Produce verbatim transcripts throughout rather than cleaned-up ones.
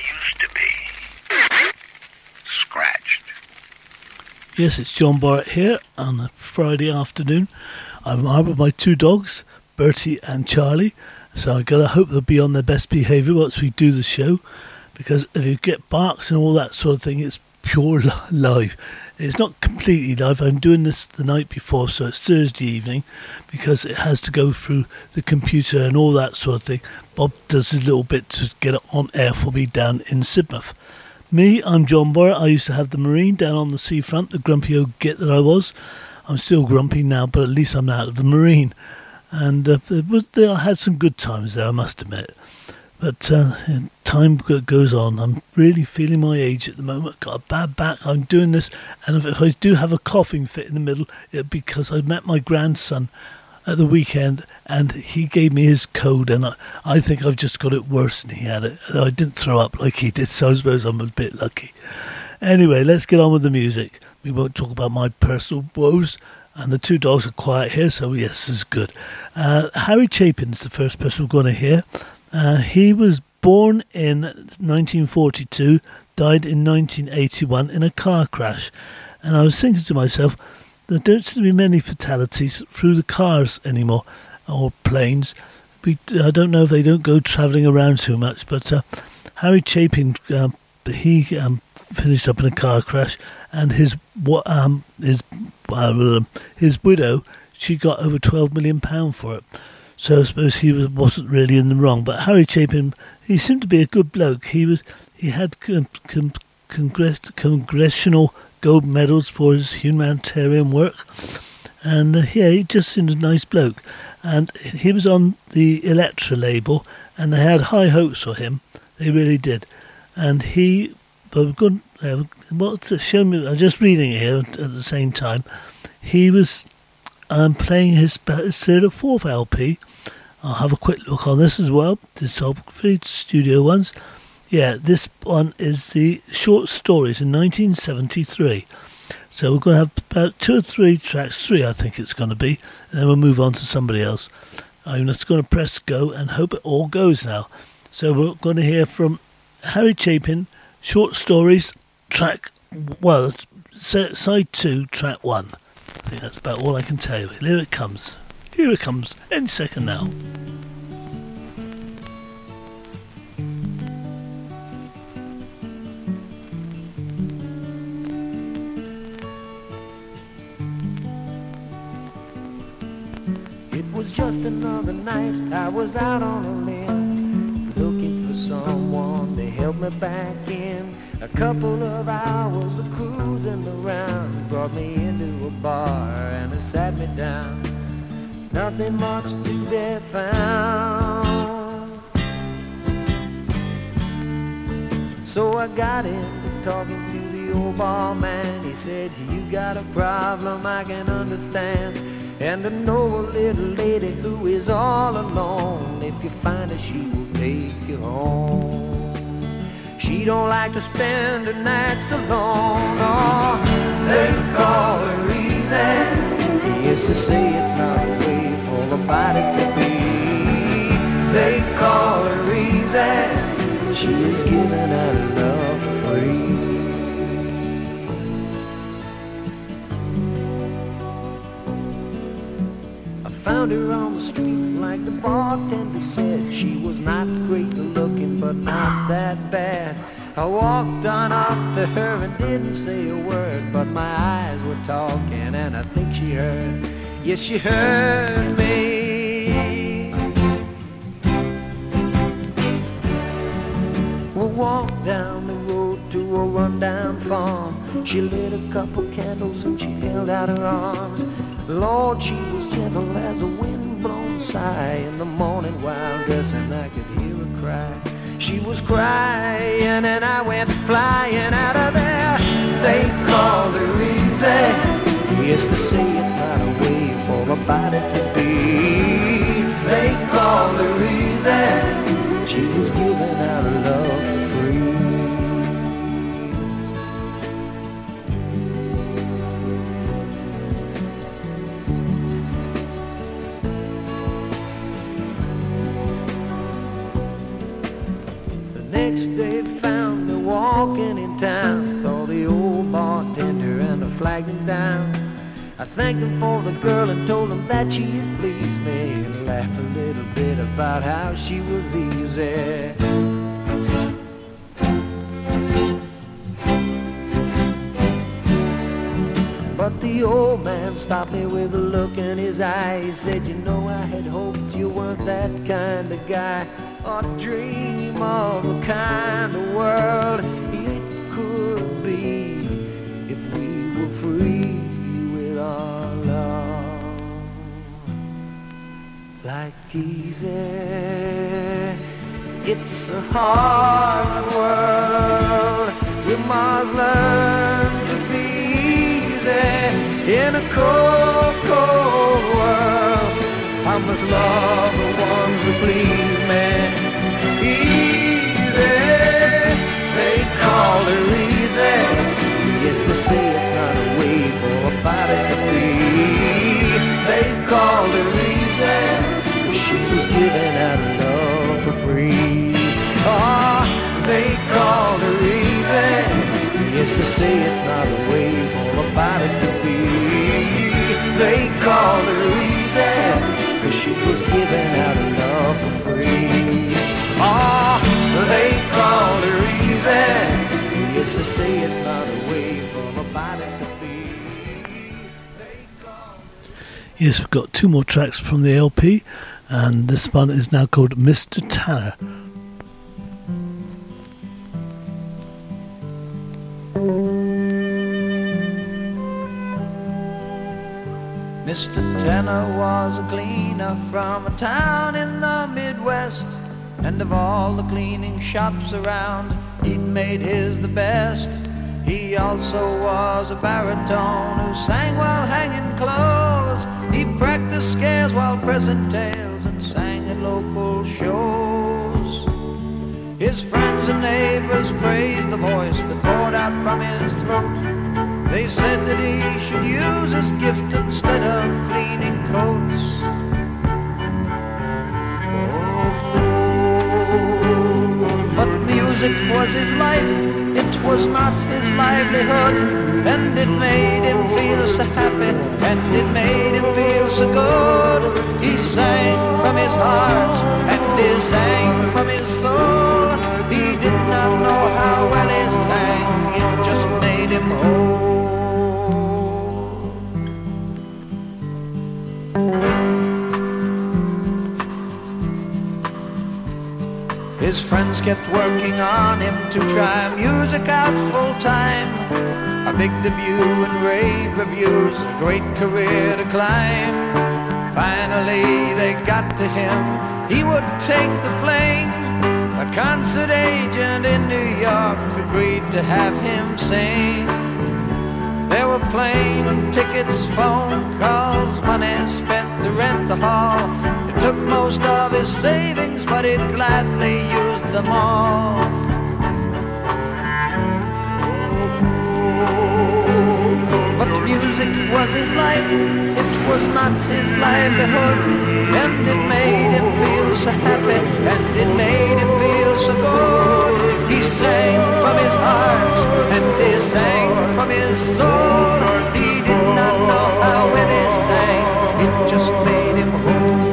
used to be. Scratched. Yes, it's John Borrett here on a Friday afternoon. I'm armed with my two dogs, Bertie and Charlie, so I've got to hope they'll be on their best behaviour once we do the show, because if you get barks and all that sort of thing, it's pure li- live. It's not completely live. I'm doing this the night before, so it's Thursday evening, because it has to go through the computer and all that sort of thing. Bob does his little bit to get it on air for me down in Sidmouth. Me, I'm John Borrett. I used to have the Marine down on the seafront, the grumpy old git that I was. I'm still grumpy now, but at least I'm out of the Marine. And uh, it was, I had some good times there, I must admit. But uh, time goes on. I'm really feeling my age at the moment. Got a bad back. I'm doing this, and if I do have a coughing fit in the middle, it's because I met my grandson at the weekend, and he gave me his code, and I, I think I've just got it worse than he had it. I didn't throw up like he did, so I suppose I'm a bit lucky. Anyway, let's get on with the music. We won't talk about my personal woes, and the two dogs are quiet here, so yes, this is good. Uh, Harry Chapin's the first person we're going to hear. Uh, he was born in nineteen forty-two, died in nineteen eighty-one in a car crash. And I was thinking to myself, there don't seem to be many fatalities through the cars anymore, or planes. We, I don't know if they don't go travelling around too much, but uh, Harry Chapin, um, he um, finished up in a car crash, and his um, his uh, his widow, she got over twelve million pounds for it. So I suppose he was, wasn't really in the wrong. But Harry Chapin, he seemed to be a good bloke. He was he had con- con- congress- congressional gold medals for his humanitarian work, and uh, yeah, he just seemed a nice bloke. And he was on the Elektra label, and they had high hopes for him. They really did. And he, but good. Uh, what's it? Show me. I'm just reading it here at the same time. He was. I'm playing his, his third or fourth L P. I'll have a quick look on this as well. Discography, studio ones. Yeah, this one is the short stories in nineteen seventy-three. So we're going to have about two or three tracks, three I think it's going to be, and then we'll move on to somebody else. I'm just going to press go and hope it all goes now. So we're going to hear from Harry Chapin, short stories, track, well, side two, track one. I think that's about all I can tell you. Here it comes. Here it comes. Any second now. It was just another night. I was out on a limb, looking for someone to help me back in. A couple of hours of cruising around brought me into a bar and it sat me down. Nothing much to be found. So I got into talking to the old barman. He said, you got a problem I can understand, and I know a little lady who is all alone. If you find her, she will take you home. She don't like to spend her nights alone. Oh, they call her easy. Yes, they say it's not a way for a body to be. They call her easy. She is giving her love for free. I found her on the street like the bartender said. She was not great looking, but not that bad. I walked on up to her and didn't say a word, but my eyes were talking and I think she heard. Yes, she heard me. We walked down the road to a rundown farm. She lit a couple candles and she held out her arms. Lord, she was gentle as a wind-blown sigh. In the morning while dressing I could hear her cry. She was crying and I went flying out of there. They call her easy. Yes, they say it's not a way for a body to be. They call her easy. She was giving out her love for free. Next they found me walking in town. Saw the old bartender and I flagged him down. I thanked him for the girl and told him that she had pleased me, and laughed a little bit about how she was easy. But the old man stopped me with a look in his eye. He said, you know, I had hoped you weren't that kind of guy, or dream of a kind of world it could be if we were free with our love. Like easy, it's a hard world. We must learn to be in a cold, cold world. I must love the ones who please me. Easy, they call her easy. Yes, they say it's not a way for a body to be. They call her easy. She was giving out love for free. Ah, oh, they call her easy. Yes, they say it's not a way for a body to be. They call her easy, cause she was giving out love for free. Ah, oh, they call her easy. Yes, they say it's not a way for a body to be. Yes, we've got two more tracks from the L P, and this one is now called Mister Tanner. Mister Tanner was a cleaner from a town in the Midwest, and of all the cleaning shops around, he'd made his the best. He also was a baritone who sang while hanging clothes. He practiced scales while pressing tails and sang at local shows. His friends and neighbors praised the voice that poured out from his throat. They said that he should use his gift instead of cleaning coats. But music was his life, it was not his livelihood, and it made him feel so happy, and it made him feel so good. He sang from his heart, and he sang from his soul. He did not know how well he sang, it just made him whole. His friends kept working on him to try music out full time. A big debut and rave reviews, a great career to climb. Finally they got to him, he would take the fling. A concert agent in New York agreed to have him sing. There were plane tickets, phone calls, money spent to rent the hall. It took most of his savings, but he'd gladly used them all. But music was his life, it was not his livelihood, and it made him feel so happy, and it made him feel so good. He sang from his heart, and he sang from his soul. He did not know how when he sang, it just made him whole.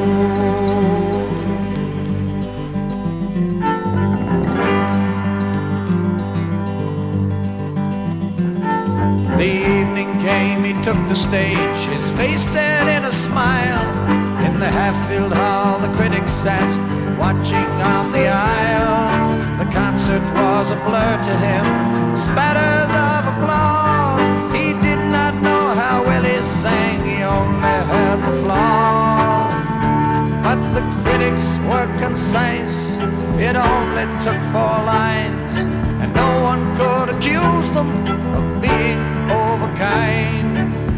The evening came, he took the stage, his face set in a smile. In the half-filled hall the critics sat, watching on the aisle. The concert was a blur to him, spatters of applause. He did not know how well he sang, he only heard the flaws. But the critics were concise, it only took four lines, and no one could accuse them of being overkind.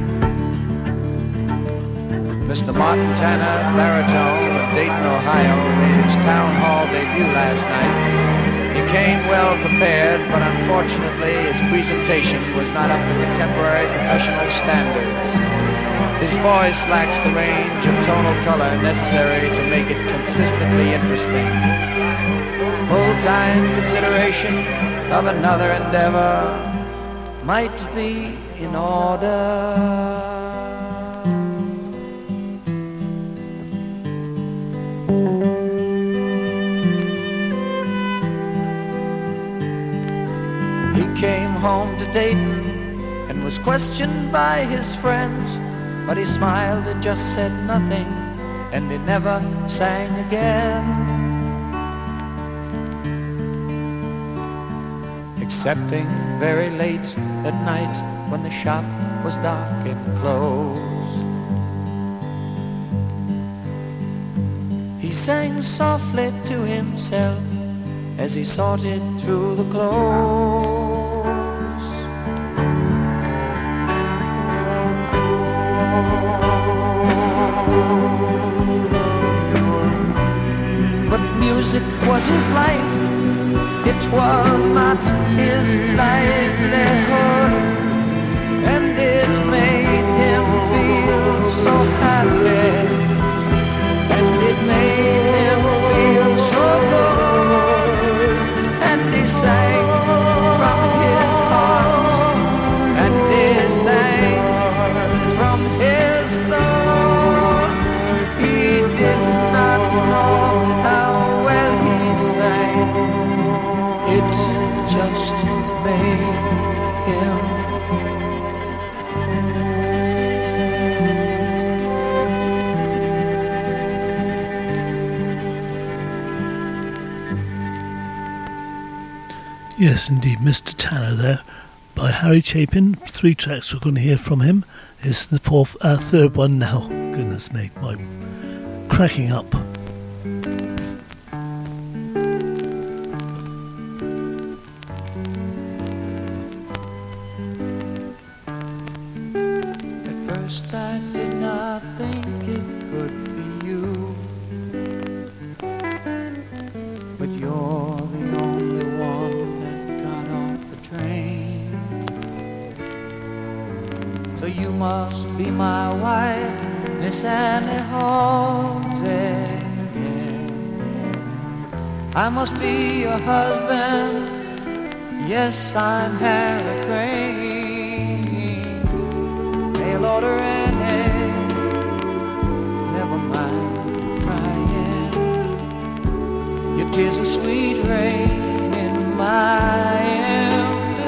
Mister Martin Tanner, baritone of Dayton, Ohio, made his town hall debut last night. He came well prepared, but unfortunately his presentation was not up to contemporary professional standards. His voice lacks the range of tonal color necessary to make it consistently interesting. Full-time consideration of another endeavor might be in order. Came home to Dayton and was questioned by his friends, but he smiled and just said nothing, and he never sang again, excepting very late at night when the shop was dark and closed. He sang softly to himself as he sorted through the clothes. But music was his life, it was not his livelihood, and it made him feel so happy, and it made him feel so good, and he sang from his heart, and he sang from his soul. He did not know how well he sang, it just made him. Yes, indeed, Mister Tanner there, by Harry Chapin. Three tracks we're going to hear from him. It's the fourth, uh, third one now. Goodness me, my cracking up. At first I did not think it could be you, but you're the only one that got off the train. So you must be my wife, Miss Annie Halsey. I must be your husband. Yes, I'm Harry Crane. Mail order Annie, never mind crying. Your tears are sweet rain in my empty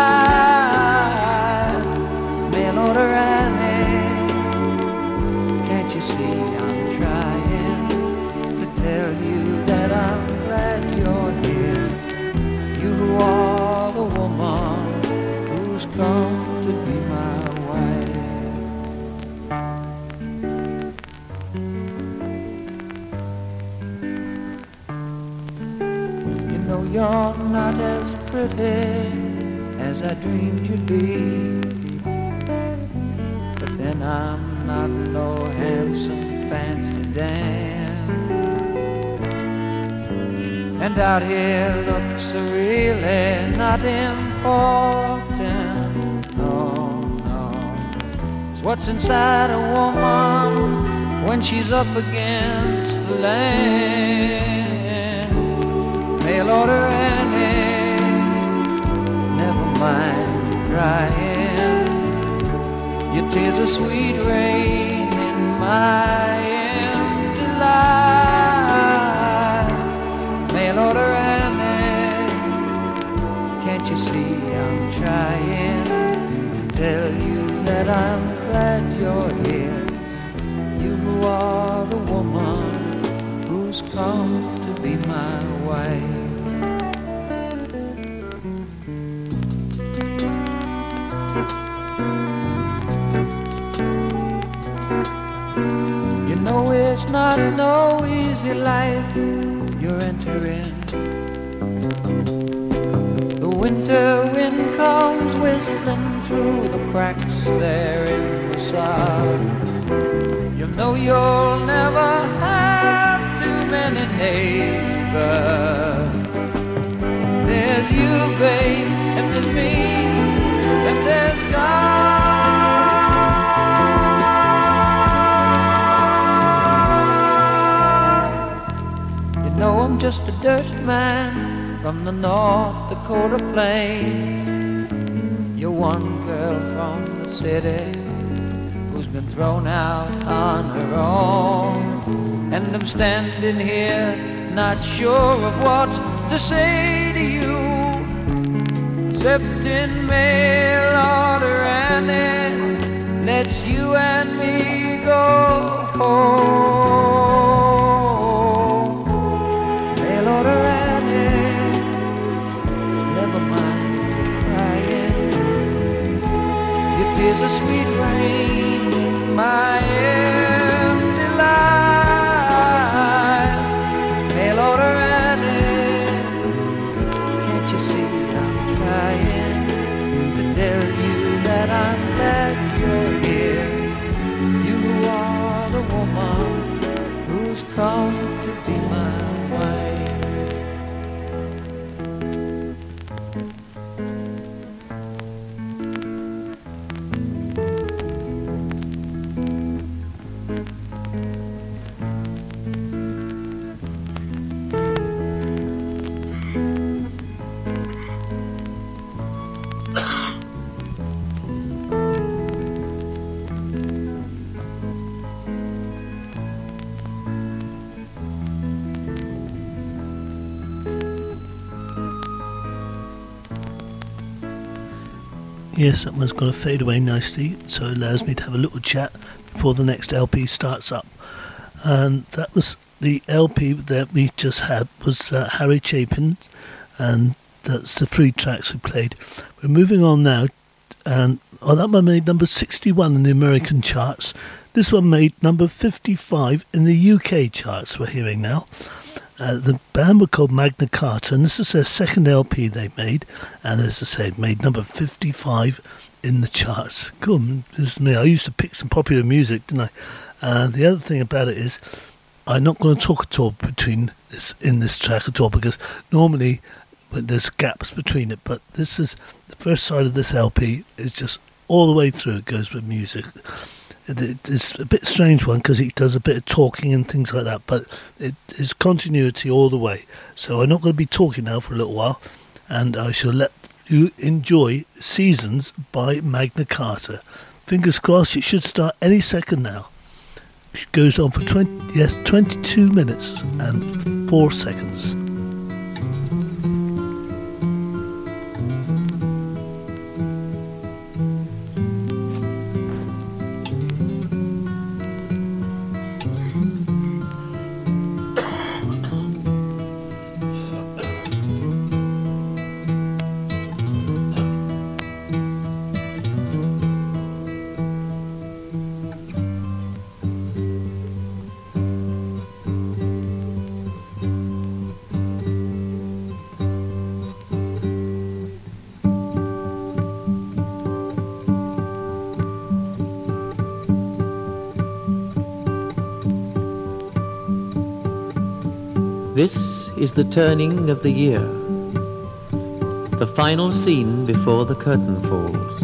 life. Mail order Annie, can't you see I'm trying to tell you that I'm glad you're here. You are the woman who's come to be my wife. You know you're not as pretty as I dreamed you'd be, but then I'm not no handsome fancy Dan. And out here looks really not important. No, no. It's what's inside a woman when she's up against the land. Mail order Annie, never mind crying. Your tears are sweet rain in my empty life. Mail order Annie, can't you see I'm trying to tell you that I'm glad you're here. You are the woman who's come to be my wife. You know it's not no easy life you're entering. The winter wind comes whistling through the cracks there in the sod. You know you'll never have too many neighbors. you, babe, and there's me, and there's God. You know I'm just a dirty man from the North Dakota plains. You're one girl from the city who's been thrown out on her own. And I'm standing here not sure of what to say to you, except in mail order, and it lets you and me go home. Mail order, and it, never mind the crying. Your tears are sweet rain in my empty life. Mail order, and it, can't you see I'm trying to tell you that I'm glad you're here. You are the woman who's come to be my wife. Yes, that one's going to fade away nicely, so it allows me to have a little chat before the next L P starts up. And that was the L P that we just had, was uh, Harry Chapin, and that's the three tracks we played. We're moving on now, and oh, that one made number sixty-one in the American charts. This one made number fifty-five in the U K charts, we're hearing now. Uh, the band were called Magna Carta, and this is their second L P they made, and as I said, made number fifty-five in the charts. Cool, this is me. I used to pick some popular music, didn't I? Uh, the other thing about it is, I'm not going to talk at all between this in this track at all, because normally there's gaps between it, but this is the first side of this L P is just all the way through. It goes with music. It's a bit strange one because he does a bit of talking and things like that, but it is continuity all the way. So I'm not going to be talking now for a little while, and I shall let you enjoy Seasons by Magna Carta. Fingers crossed, it should start any second now. It goes on for twenty, yes, twenty-two minutes and four seconds. This is the turning of the year, the final scene before the curtain falls.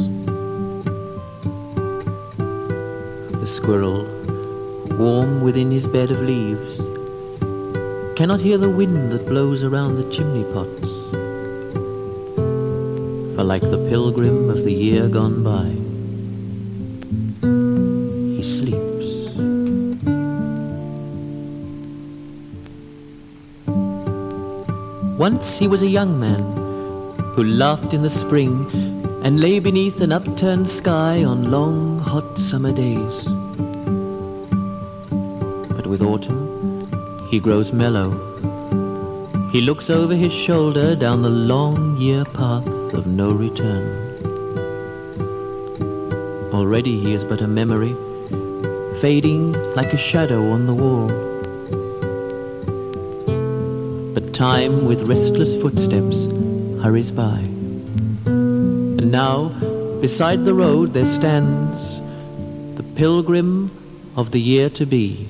The squirrel, warm within his bed of leaves, cannot hear the wind that blows around the chimney pots. For like the pilgrim of the year gone by, he sleeps. Once he was a young man who laughed in the spring and lay beneath an upturned sky on long, hot summer days. But with autumn, he grows mellow. He looks over his shoulder down the long year path of no return. Already he is but a memory, fading like a shadow on the wall. Time with restless footsteps hurries by. And now, beside the road there stands the pilgrim of the year to be.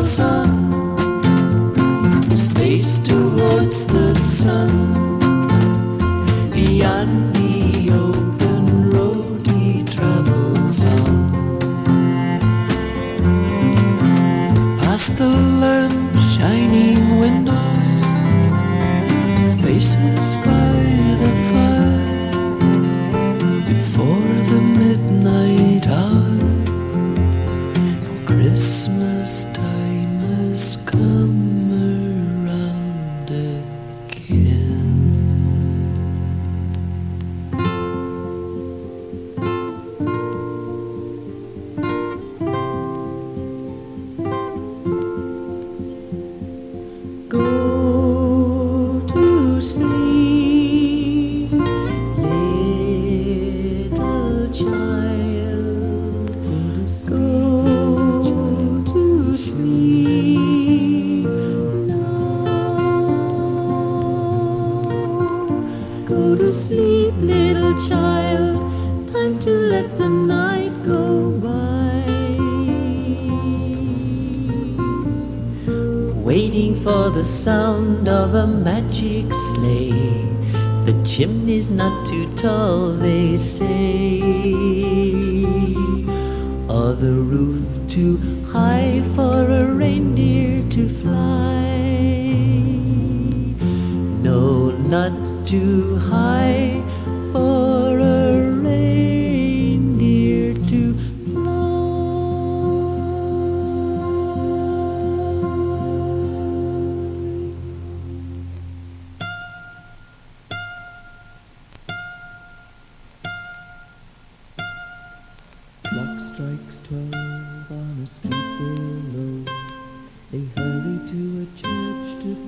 travels on, his face towards the sun. Beyond the open road he travels on, past the lamp shining windows, faces by the fire, before the midnight hour. Christmas time has come around again. Go to sleep, little child. Go to sleep now. Go to sleep, little child. Time to let the night go by. Waiting for the sound of a magic sleigh. The chimney's not too tall, they say, or the roof too high for a reindeer to fly. No, not too high for a reindeer to Clock strikes twelve on a street below. They hurry to a church to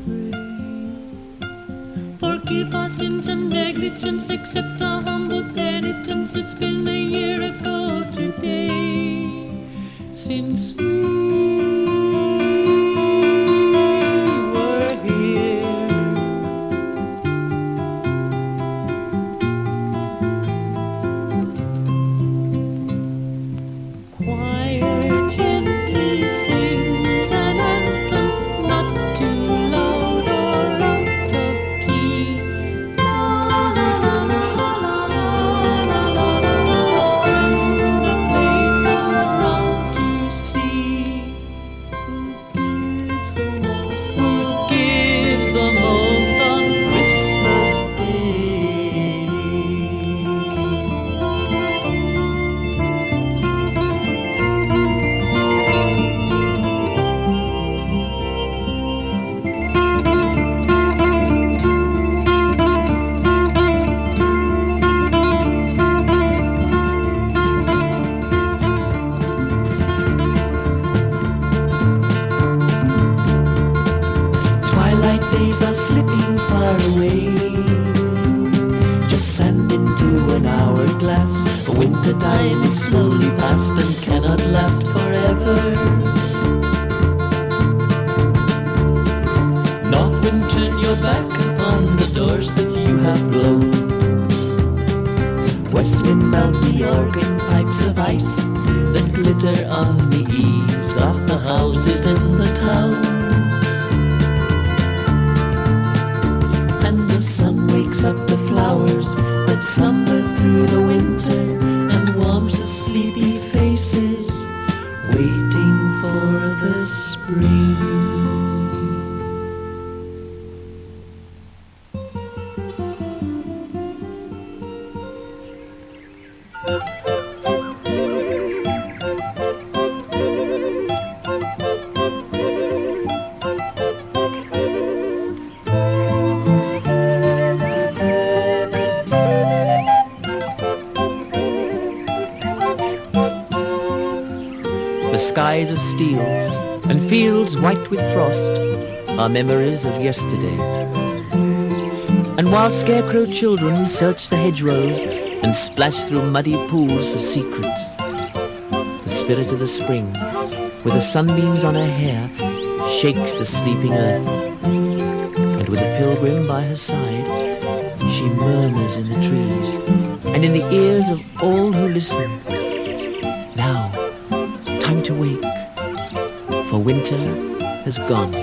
pray. Forgive our sins and negligence, accept our humble penitence. It's been a year ago today since we were here. Choir gently sings an anthem, not too loud or out of key. La la la la la la la la la. When the play goes round to see who gives the most, who gives the most on Christmas Day. Twilight days are slipping far away, just sand into an hourglass. Winter time is slowly past and cannot last forever. North wind, turn your back upon the doors that you have blown. West wind, melt the organ pipes of ice that glitter on the eaves of the houses in the town. And the sun wakes up the flowers that slumber through the winter and warms the sleepy faces waiting for the spring. The skies of steel and fields white with frost are memories of yesterday. And while scarecrow children search the hedgerows and splash through muddy pools for secrets, the spirit of the spring, with the sunbeams on her hair, shakes the sleeping earth. And with a pilgrim by her side, she murmurs in the trees and in the ears of all who listen. Now, time to wake, for winter has gone.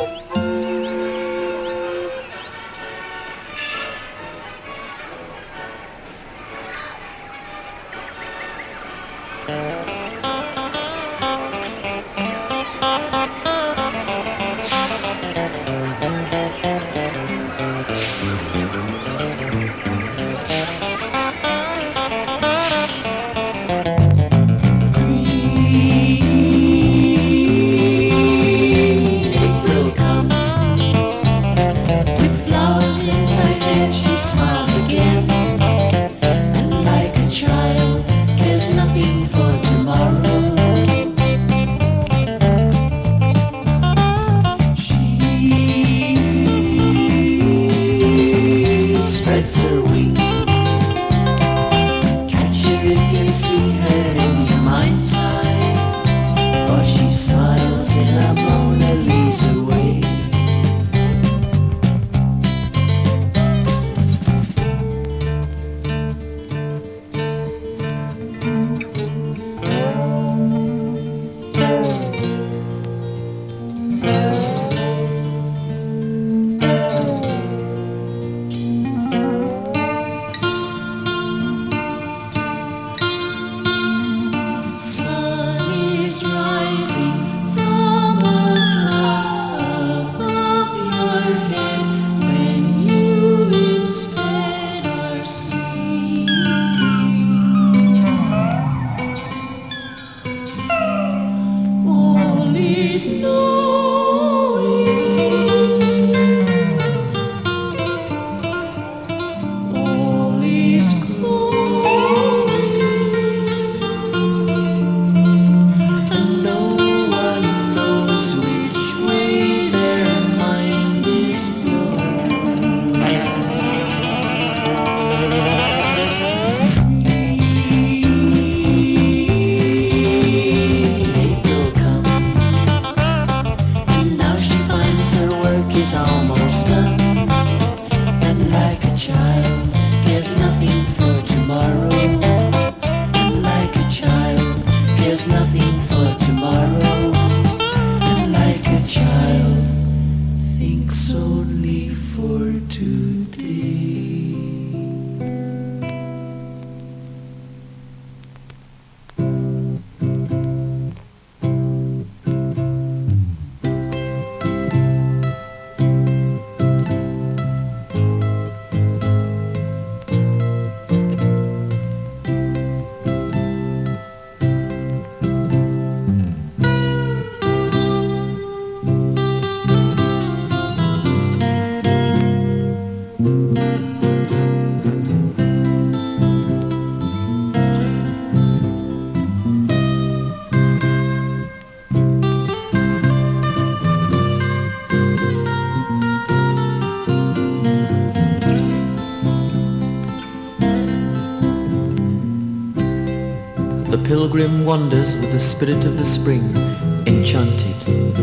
Pilgrim wanders with the spirit of the spring, enchanted,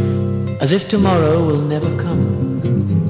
as if tomorrow will never come.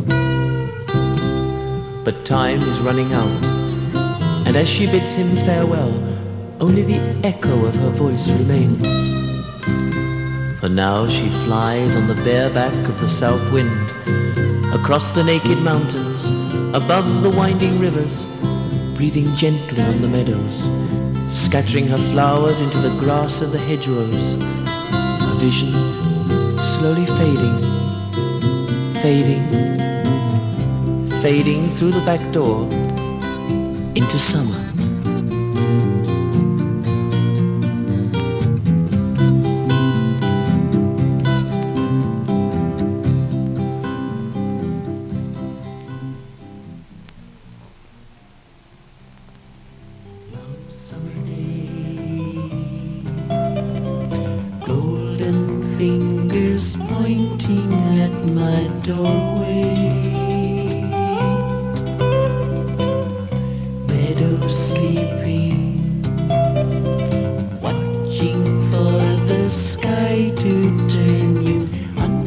But time is running out, and as she bids him farewell, only the echo of her voice remains. For now she flies on the bare back of the south wind, across the naked mountains, above the winding rivers, breathing gently on the meadows, scattering her flowers into the grass of the hedgerows, a vision slowly fading, fading, fading through the back door into summer. Fingers pointing at my doorway, meadow sleeping, watching for the sky to turn you on.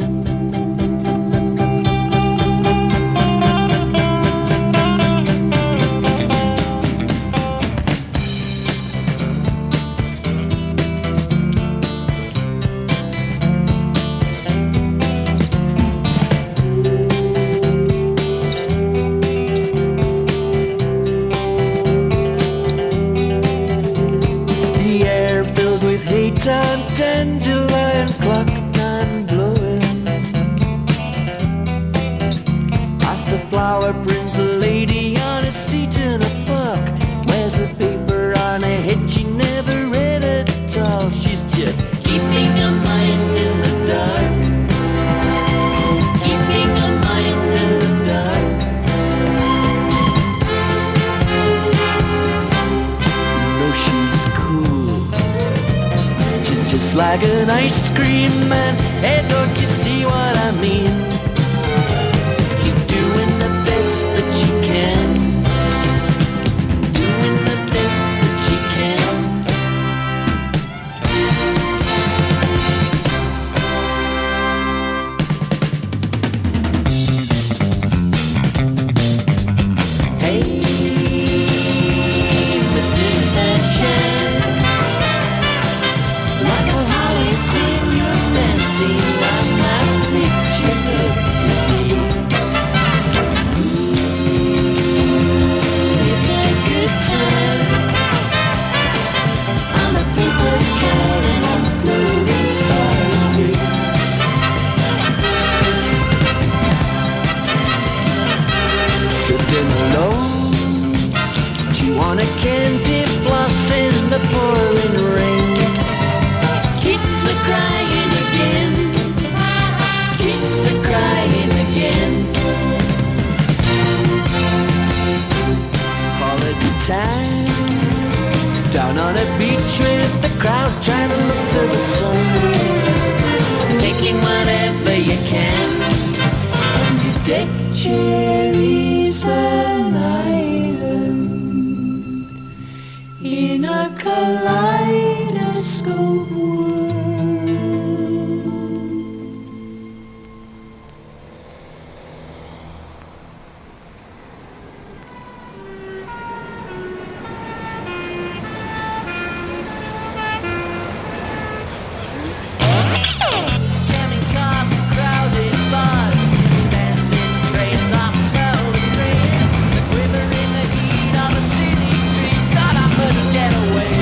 looks like an ice cream man. Hey, don't you see what I mean? She's doing the best that she can. Doing the best that she can. Hey, Mister Sunshine, like a Holly Quinn, you're dancing on my picture book today. Ooh, it's a good time. I'm a paper cat and I'm floating far away. Tripping alone, do you want a candy floss in the pouring rain? Kids are crying again. Kids are crying again. Holiday time, down on a beach with the crowd trying to look for the sun. Taking whatever you can. And you deck cherries an island in a kaleidoscope world. Jamming cars and crowded bars, standing trains, I smell the trains, the quiver in the heat of a city street. Thought I could get away.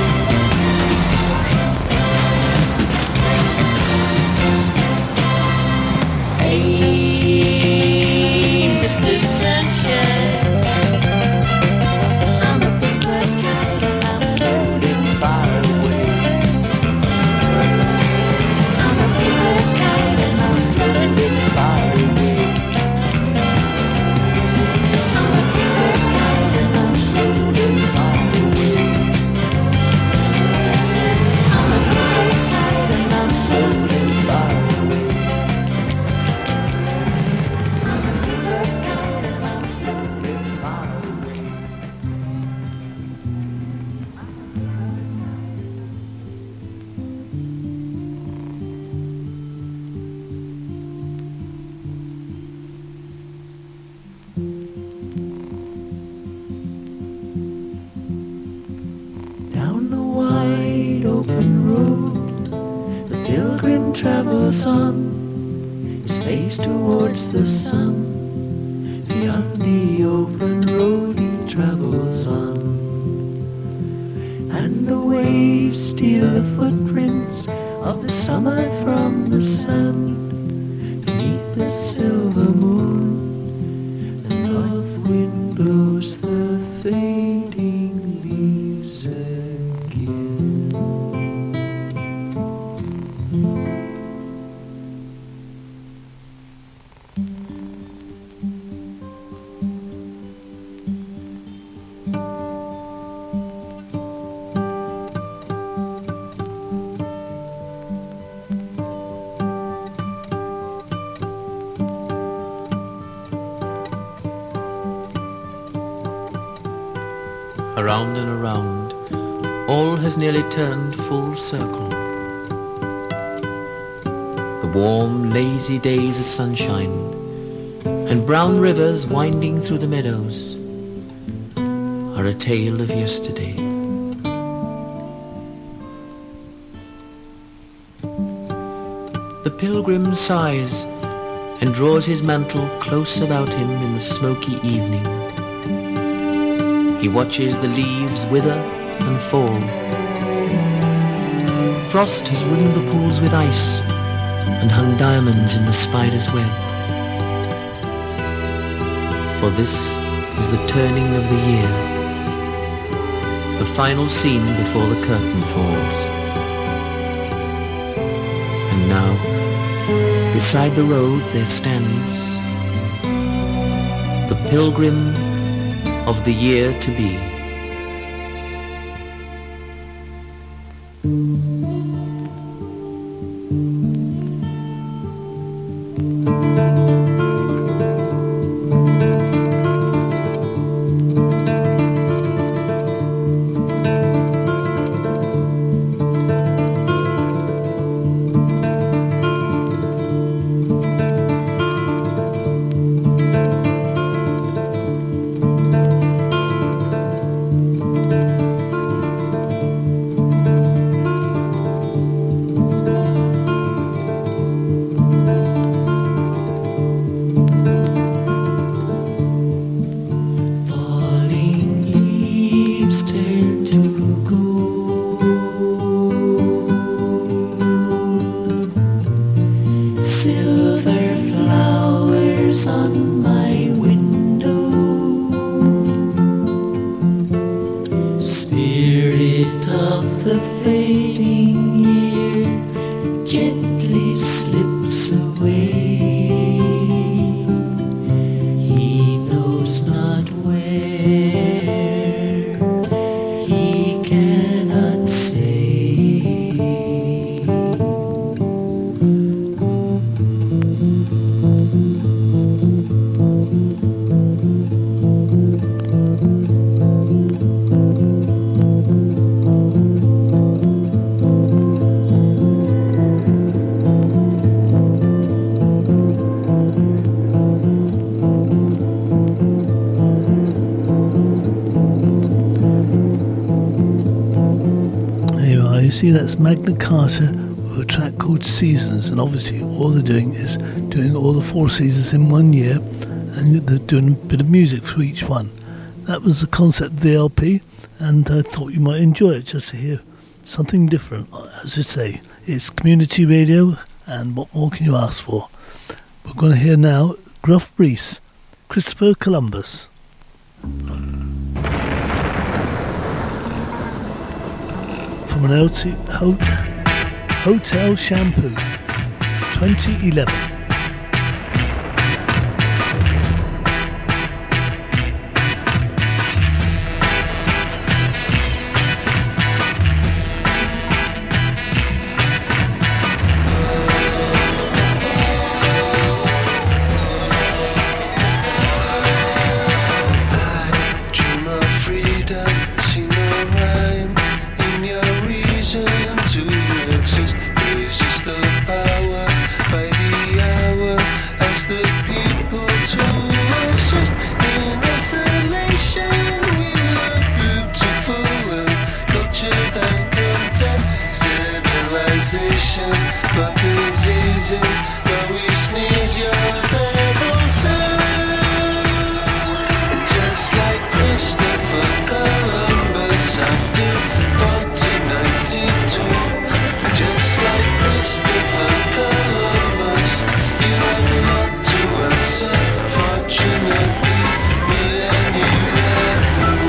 Hey, Mister Sunshine, I'm a paper kite and I'm floating far away. I'm a paper kite and I'm floating far away. I'm a paper kite and I'm floating far away. I'm a paper kite and I'm floating far away. I'm a paper kite and I'm floating far away. Down the wide open road the pilgrim travels on, his face towards the sun. Beyond the open road he travels on, and the waves steal the footprints of the summer from the sand. Beneath the silver moon, the north wind blows the fading leaves again. Around and around, all has nearly turned full circle. The warm, lazy days of sunshine and brown rivers winding through the meadows are a tale of yesterday. The pilgrim sighs and draws his mantle close about him in the smoky evening. He watches the leaves wither and fall. Frost has rimmed the pools with ice and hung diamonds in the spider's web. For this is the turning of the year, the final scene before the curtain falls. And now, beside the road there stands the pilgrim of the year to be. turn to gold. Silver flowers on my window. Spirit of the fading year gently slips away. He knows not where, he cannot say. You see, that's Magna Carta with a track called Seasons, and obviously all they're doing is doing all the four seasons in one year, and they're doing a bit of music for each one. That was the concept of the L P, and I thought you might enjoy it just to hear something different. As I say, it's community radio, and what more can you ask for? We're going to hear now Gruff Rhys, Christopher Columbus. From an L T, ho, Hotel Shampoo, twenty eleven. But diseases, though we sneeze, your devil sound. And just like Christopher Columbus after fourteen ninety-two, just like Christopher Columbus, you have a lot to answer. Fortunately, me and you are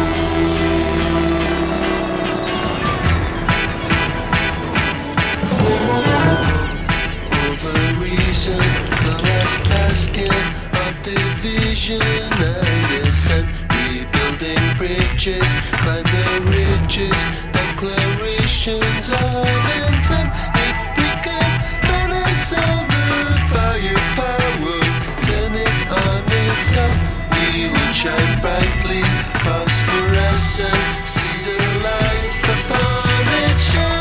the last bastion of division and dissent, rebuilding bridges, climb the ridges, declarations of intent. If we could balance all the firepower, turn it on itself, we would shine brightly, phosphorescent, seeds of life upon its shine.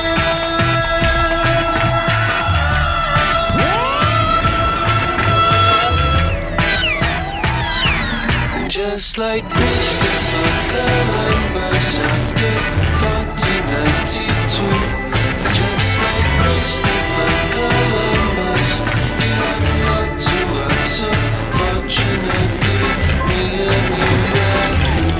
Just like Christopher Columbus after fourteen ninety-two, just like Christopher Columbus, you have a lot to answer. Fortunately, me and you are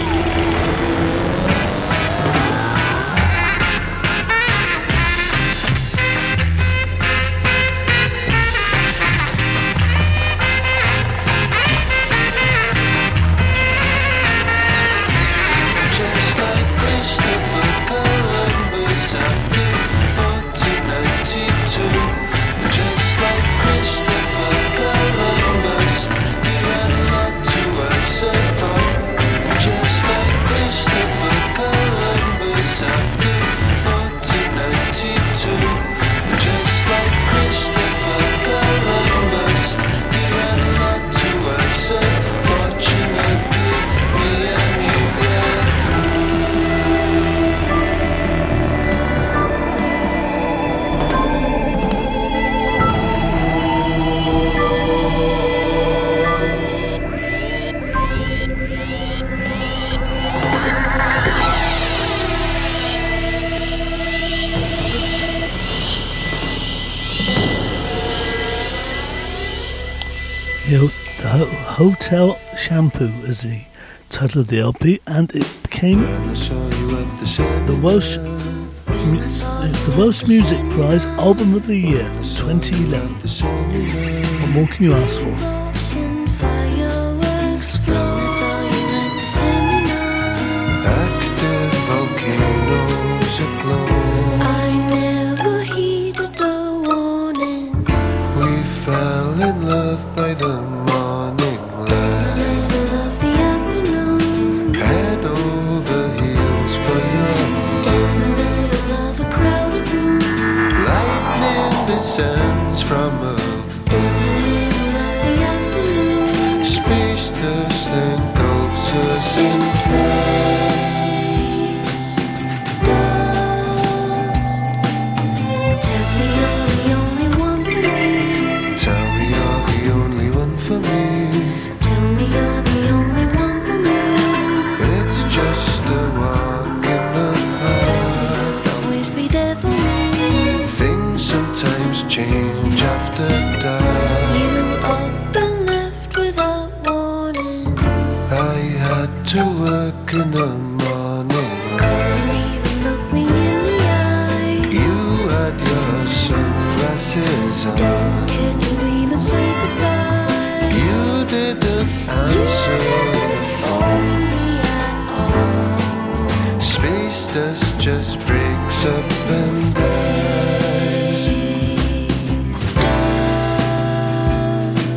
Christopher Columbus after fourteen ninety-two, just like Christopher Columbus, he had a lot to answer for. Just like Christopher Columbus after fourteen ninety-two, just like Christopher Columbus, he had a lot to answer. Fortunately, me and you are through. The Hotel Shampoo is the title of the L P, and it became Welsh. Mu- It's the Welsh Music Prize Album of the Year twenty eleven. What more can you ask for? Active volcanoes aglow. I never heeded the warning. We fell in love by the morning light. Middle of the afternoon, Head over heels for your in the middle of a crowded room, lightning descends from above. in the middle of the afternoon. Space dust engulfs us in Space dust. Tell me you're the only one for me. Tell me you're the only one for me. Tell me you're the only one for me. It's just a walk in the Tell me park. you'll always be there for me. Things sometimes change after dark. You up and left without warning. I had to work in the morning light. Couldn't even look me in the eye. You had your sunglasses Don't on. care to even say goodbye. You didn't answer the phone. Me at all. Space dust just breaks up and dies. Space dust.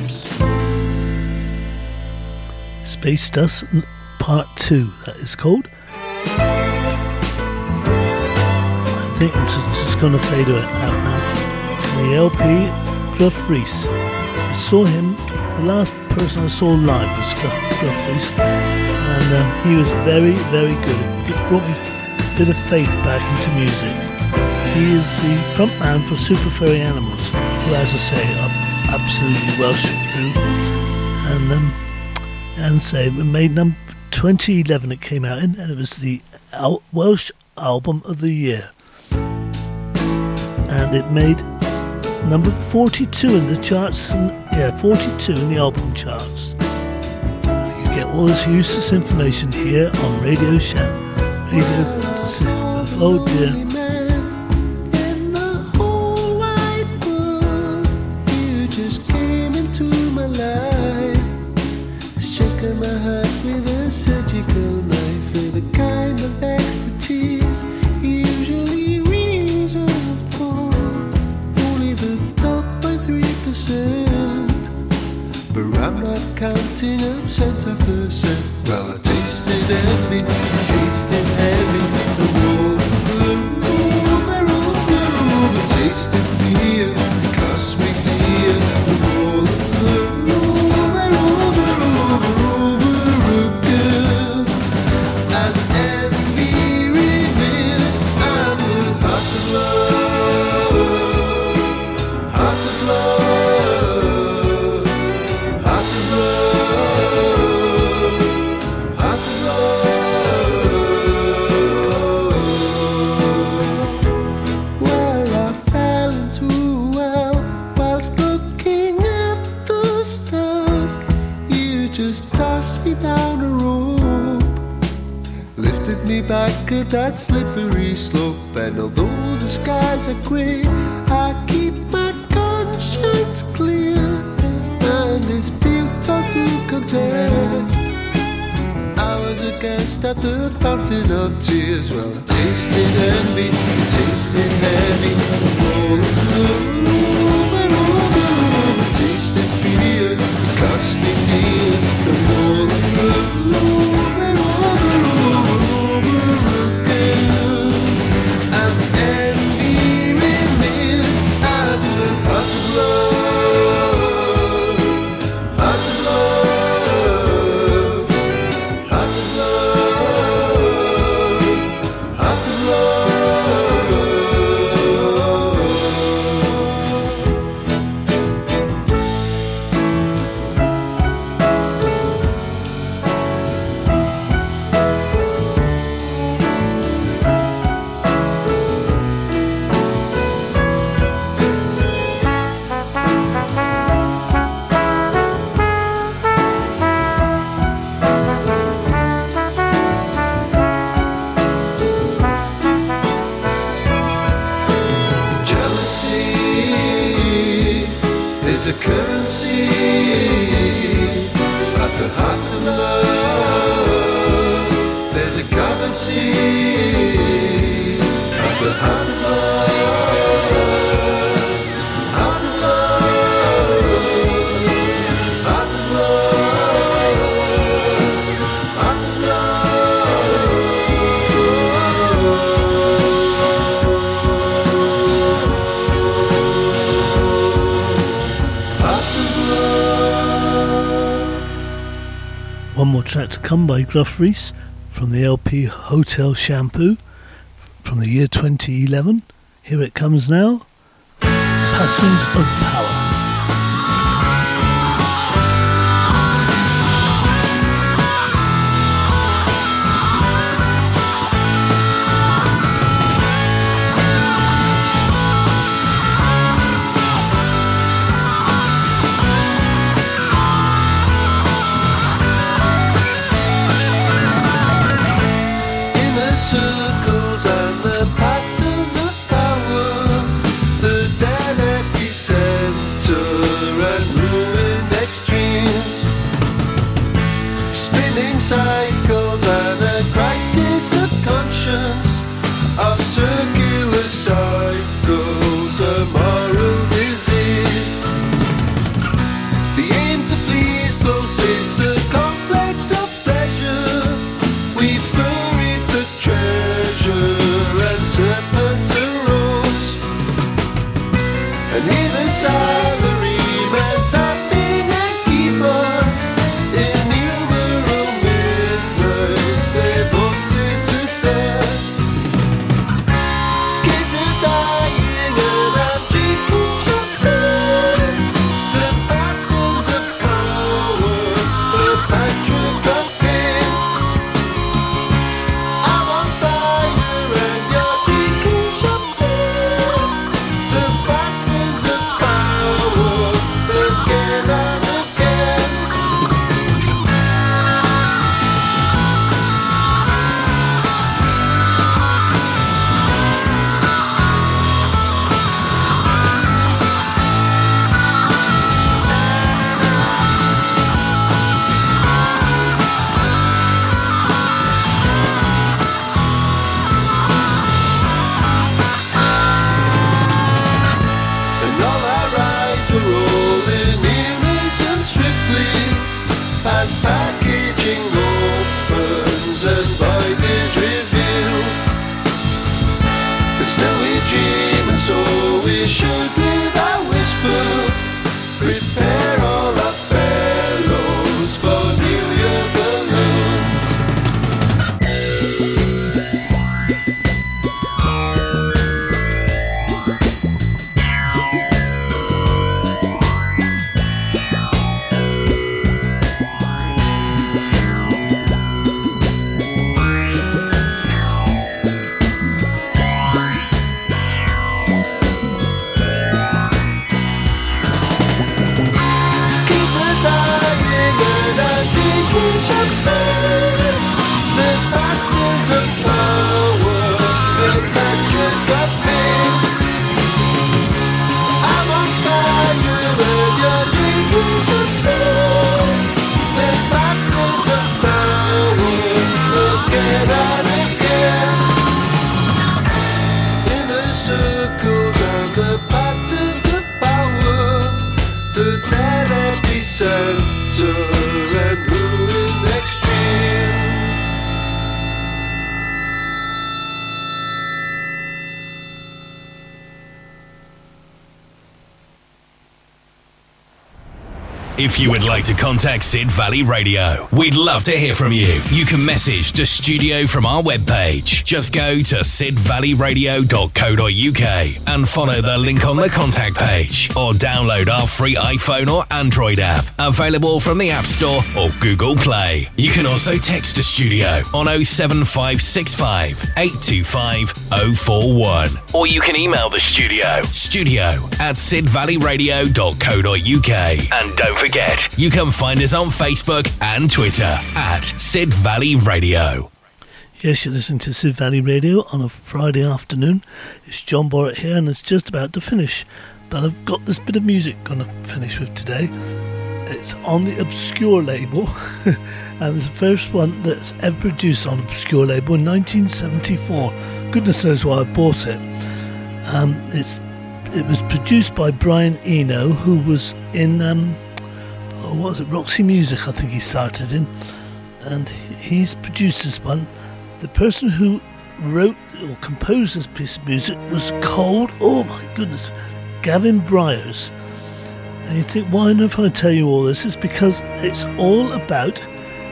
Space Dust Part two, that is called. I think I'm just, just going to fade it out now. The L P, Gruff Rhys. I saw him, the last person I saw live was Gruff, Gruff Rhys, and um, he was very, very good. It brought me a bit of faith back into music. He is the frontman for Super Furry Animals, who, as I say, are absolutely Welsh through. And um, and say it made number twenty eleven it came out in, and it was the Al- Welsh Album of the Year, and it made number forty-two in the charts. And, yeah, forty-two in the album charts. You get all this useless information here on Radio Shack. Radio. Oh dear. In the whole wide world, you just came into my life, shaking my heart with a surgical knife, with a kind of expertise usually reserved for only the top by three percent. But I'm not counting up cent after cent. Well, I tasted envy, I tasted heavy, the roll over, over, over, over, tasted fear, it cost me dear, the roll over, over, over, over, over again. As envy reveals, I'm the heart of love, heart of love, heart of love, heart of love. Well, I fell into a well whilst looking at the stars. You just tossed me down a rope, lifted me back at that slippery slope. And although the skies are grey, I keep my conscience clear, and it's futile to contest. I was a guest at the fountain of tears. Well, I tasted envy, it tasted heavy, over, over, over, over, tasted fear, it cost me dear, the over, over, over, over, over again. As envy remains, I'm the heart of love, heart of love, heart of love, heart of love. to Come by Gruff Rhys from the L P Hotel Shampoo from the year twenty eleven. Here it comes now, Passions of Power. Circles and the patterns of power, the dead epicenter and ruined extremes, spinning cycles and a crisis of conscience, of circular cycles, a moral disease. The aim to please pulsates the complex of pleasure. We've buried the treasure and serpents arose, and either salarymen tapping and keyboards, innumerable midnights they voted to death. Kids are dying and I'm drinking champagne. The patterns of power, the patrick of pain. I'm on fire and you're drinking champagne. The patterns of power, again and again. And all our eyes were rolling in unison swiftly as packaging opens and void is revealed. But still we dream, and so we should with our whisper prepare all our bellows for New Year balloon. Kids are dying and I'm drinking champagne. The patterns of power, the patrick of pain. I'm on fire and you're drinking champagne. The patterns of power, again and again. Inner circles and the patterns of power, the dead epicenter and ruined extreme. If you would like to contact Sid Valley Radio, we'd love to hear from you. You can message the studio from our webpage. Just go to sid valley radio dot co dot uk and follow the link on the contact page, or download our free iPhone or Android app, available from the App Store or Google Play. You can also text the studio on oh seven five six five, eight two five, oh four one, or you can email the studio, studio at sid valley radio dot co dot uk. And don't forget, you can find us on Facebook and Twitter at Sid Valley Radio. Yes, you're listening to Sid Valley Radio on a Friday afternoon. It's John Borrett here, and it's just about to finish. But I've got this bit of music going to finish with today. It's on the Obscure label, and it's the first one that's ever produced on Obscure label in nineteen seventy-four. Goodness knows why I bought it. Um, it's it was produced by Brian Eno, who was in um, oh, what was it, Roxy Music, I think he started in, and he's produced this one. The person who wrote or composed this piece of music was called, oh my goodness, Gavin Bryars. And you think, why on earth I tell you all this? It's because it's all about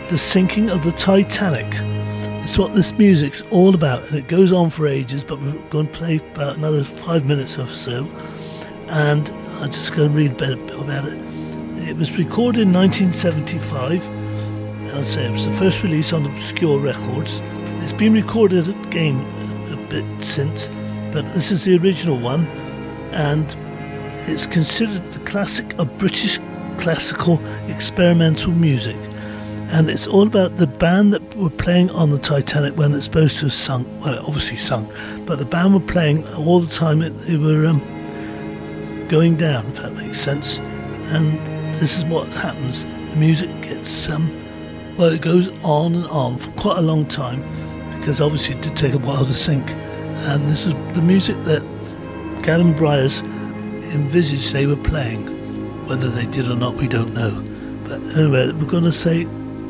the sinking of the Titanic. It's what this music's all about, and it goes on for ages, but we're going to play about another five minutes or so, and I'm just going to read a bit about it. It was recorded in nineteen seventy-five, and I'll say it was the first release on Obscure Records. It's been recorded again a bit since, but this is the original one, and it's considered the classic of British classical experimental music. And it's all about the band that were playing on the Titanic when it's supposed to have sunk. Well, it obviously sunk, but the band were playing all the time it, they were um, going down, if that makes sense. And this is what happens. The music gets, um, well, it goes on and on for quite a long time, because obviously it did take a while to sink. And this is the music that Gavin Bryars envisaged they were playing. Whether they did or not, we don't know. But anyway, we're going to say...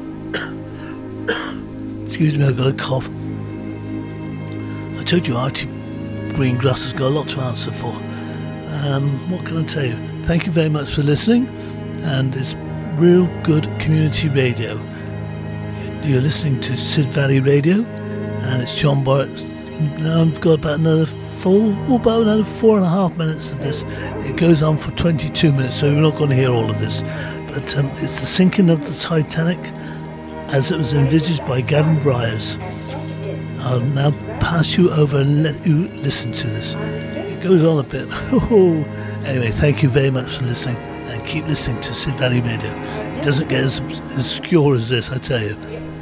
Excuse me, I've got a cough. I told you Artie Greengrass has got a lot to answer for. Um, what can I tell you? Thank you very much for listening, and it's real good community radio. You're listening to Sid Valley Radio, and it's John Barrett. Now I've got about another four, about another four and a half minutes of this. It goes on for twenty-two minutes, so you're not going to hear all of this. But um, it's the sinking of the Titanic as it was envisaged by Gavin Bryars. I'll now pass you over and let you listen to this. It goes on a bit. Anyway, thank you very much for listening, and keep listening to Sid Valley Radio. It doesn't get as obscure as this, I tell you.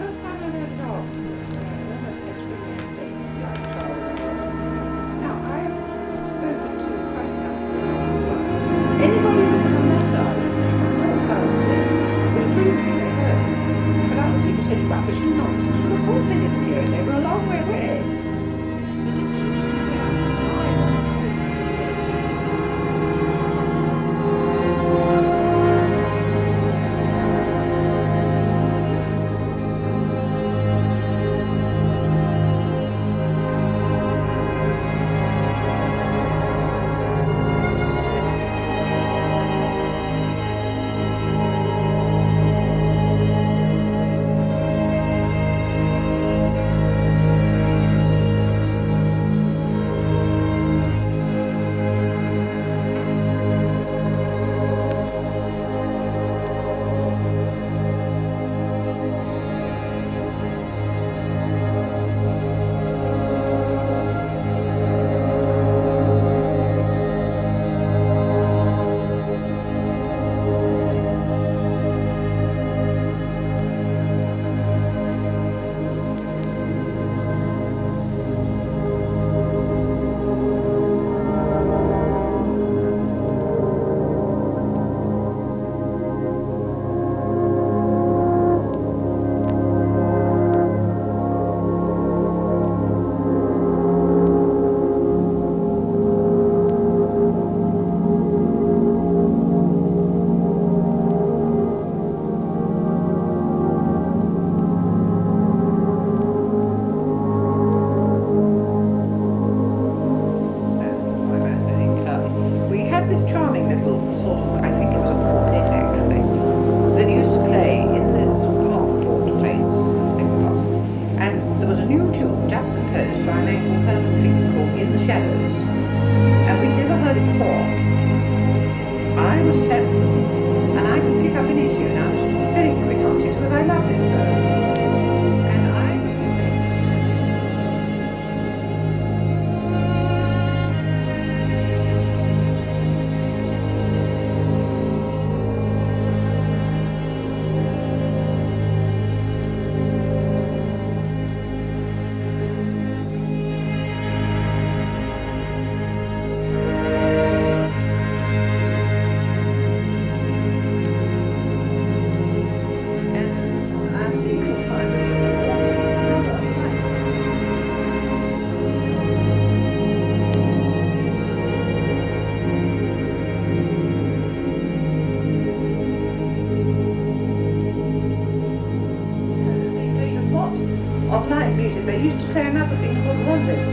they used to play another thing called Rendezvous,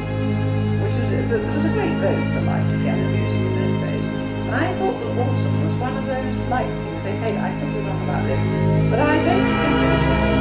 which was, there was a great vogue for light piano music in those days. And I thought that Walton was one of those light things say, hey, I told you wrong about this. But I don't think